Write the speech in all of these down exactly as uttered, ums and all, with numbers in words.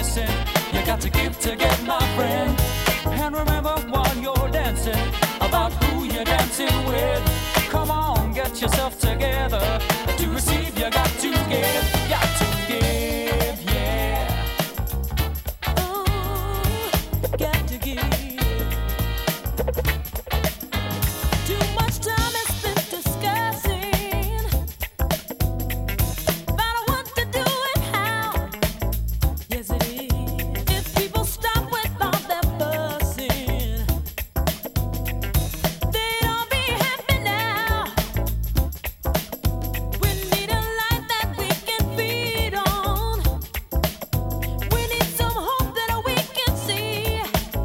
missing. You got to give to get, my friend. And remember while you're dancing about who you're dancing with. Come on, get yourself together. To receive, you got to give, got to give, yeah. Oh, got to give. Too much time is spent discussing about what to do and how. Yes, it is. If people stop with all their fussing, they'd all be happy now. We need a light that we can feed on. We need some hope that we can see.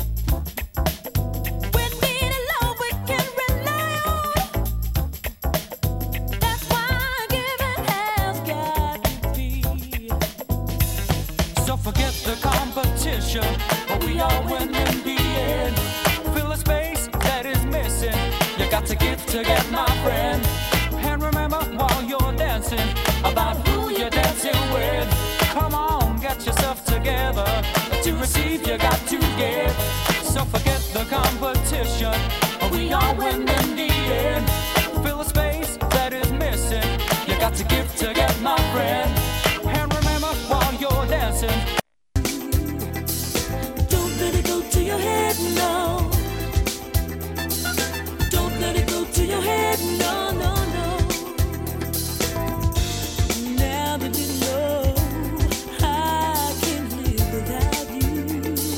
We need a love we can rely on. That's why giving has got to be. So forget the competition, but we all win in the end. Fill a space that is missing. You got to give to get, my friend. And remember while you're dancing about who you're dancing with. Come on, get yourself together. To receive, you got to give. So forget the competition, but we all win in the end. Fill a space that is missing. You got to give to get, my friend. And remember while you're dancing. Don't let it go to your head, no. Don't let it go to your head, no, no, no. Now that you know I can't live without you.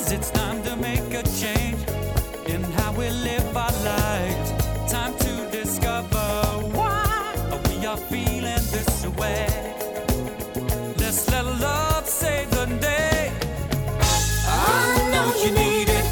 'cause it's time to make a change in how we live our lives. Time to discover why we are feeling this way. Let's let love save the day. I know you need it.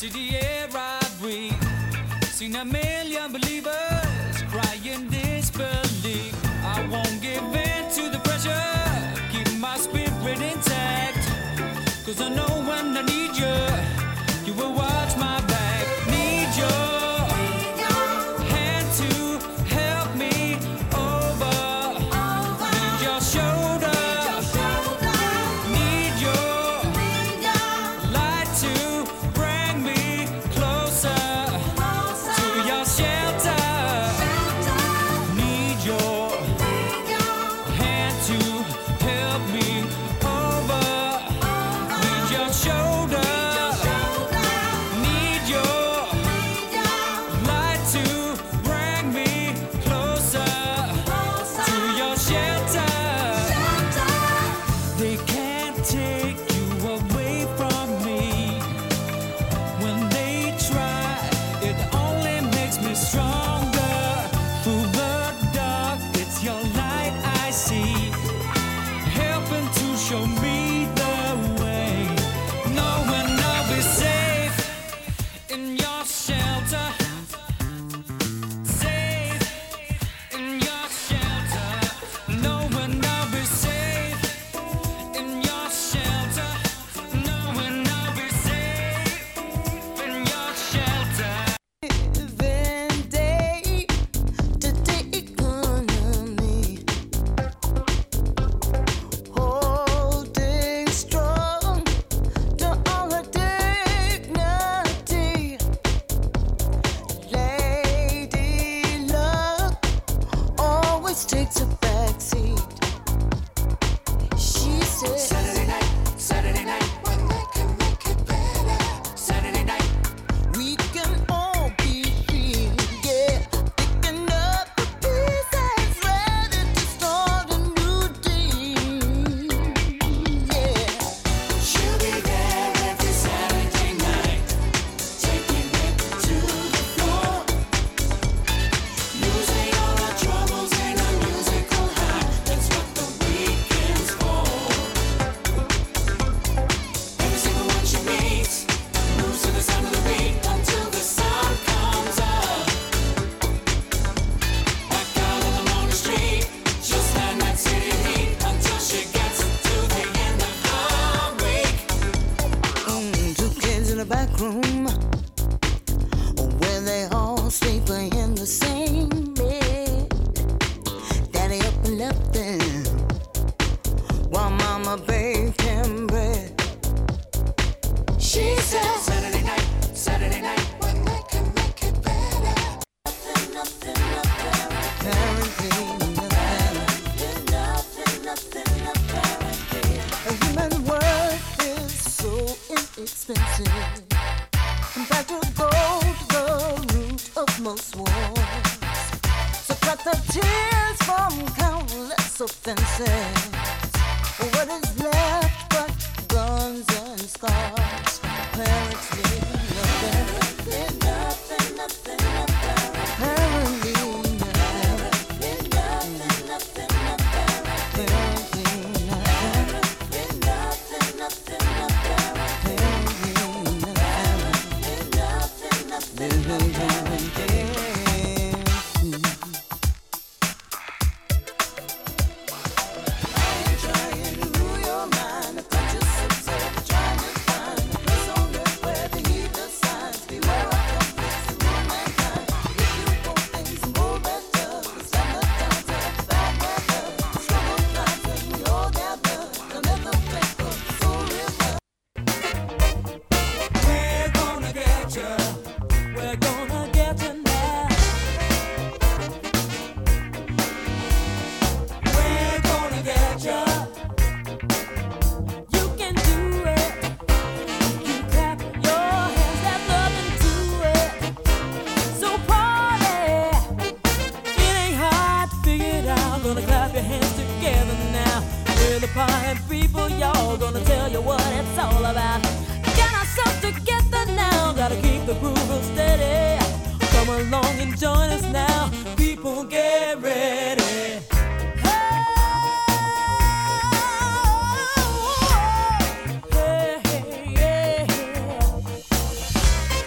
See the air I breathe. Seen a million believers crying disbelief. I won't give in to the pressure. Keep my spirit intact. Cause I know when I need you, you will watch my back. Need your hand to help me over. Need your shoulder. Need your light to bring me closer to your shelter. Need your hand to help me over. Need your shoulder. Need your light to bring me closer to your shelter. They can't take you away from me. When they try, it only makes me stronger. Through the dark, it's your light I see, helping to show me the way. Knowing I'll be safe in your shelter. Safe in your shelter. Knowing I'll be safe in your shelter. Knowing I'll be safe in your shelter. Living day to day economy, holding strong to all her dignity. Lady luck always takes a backseat. She said, Saturday night, Saturday night, when they can make it better, Saturday night. we can all be free. Yeah, picking up the pieces, ready to start a new day. Yeah. She'll be there every Saturday night, taking it to the floor. Losing all our troubles in a musical high. That's what the weekend's for. Every single one she meets moves to the sound of the beat until the sun comes up. Back out on the lonely street, she'll stand that city heat until she gets to the end of the week. Mm, two kids in a back room where they all sleep in the same bed. Daddy up and left them while mama baked him bread. She said, Saturday night, Saturday night. when they can make it better. Apparently nothing. A human worth is so inexpensive. In fact, to go to the root of most wars. So cut the tears from countless offenses. What is left but guns and scars? Apparently nothing. Apparently nothing. Apparently party people, y'all gonna tell you what it's all about. Get ourselves together now, gotta keep the groove steady. Come along and join us now, people get ready. Hey, hey, yeah.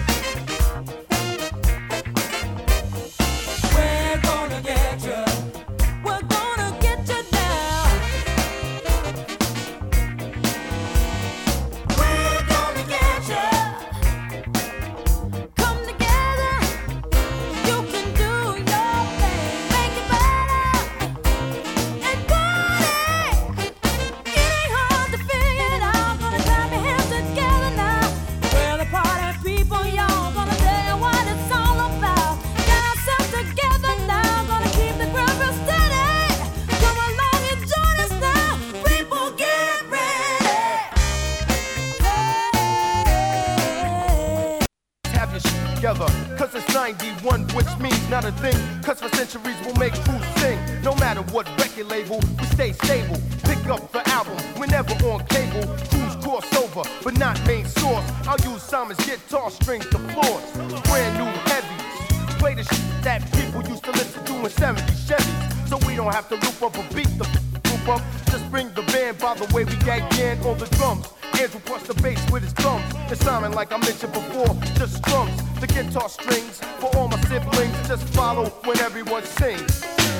getting shit together. Cause it's ninety-one, which means not a thing. Cause for centuries we'll make crews sing. No matter what record label, we stay stable. Pick up the album, we're never on cable. Crews cross over, but not main source. I'll use Simon's guitar strings to floors. Brand new heavies. Play the shit that people used to listen to in seventies Chevys. So we don't have to loop up or beat the group up. Just bring the band by the way we got Yan on the drums. Andrew plus the bass with his drums. It's Simon, like I mentioned before, just strums. The guitar strings for all my siblings. Just follow when everyone sings.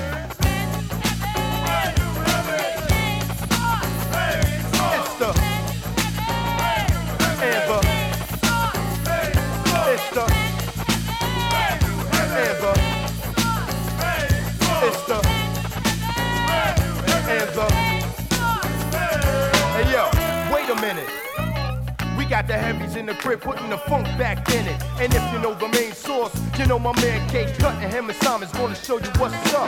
It's the Amber. It's the Amber. It's the Amber. Hey yo, wait a minute. We got the heavies in the crib putting the funk back in it. And if you know the main source, you know my man K Cut and him and Simon's gonna show you what's up.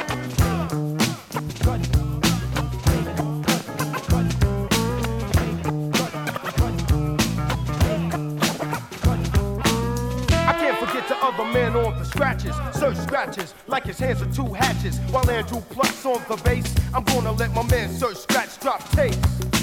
The other man on the scratches, search scratches like his hands are two hatches. While Andrew plucks on the bass, I'm gonna let my man search scratch drop tapes.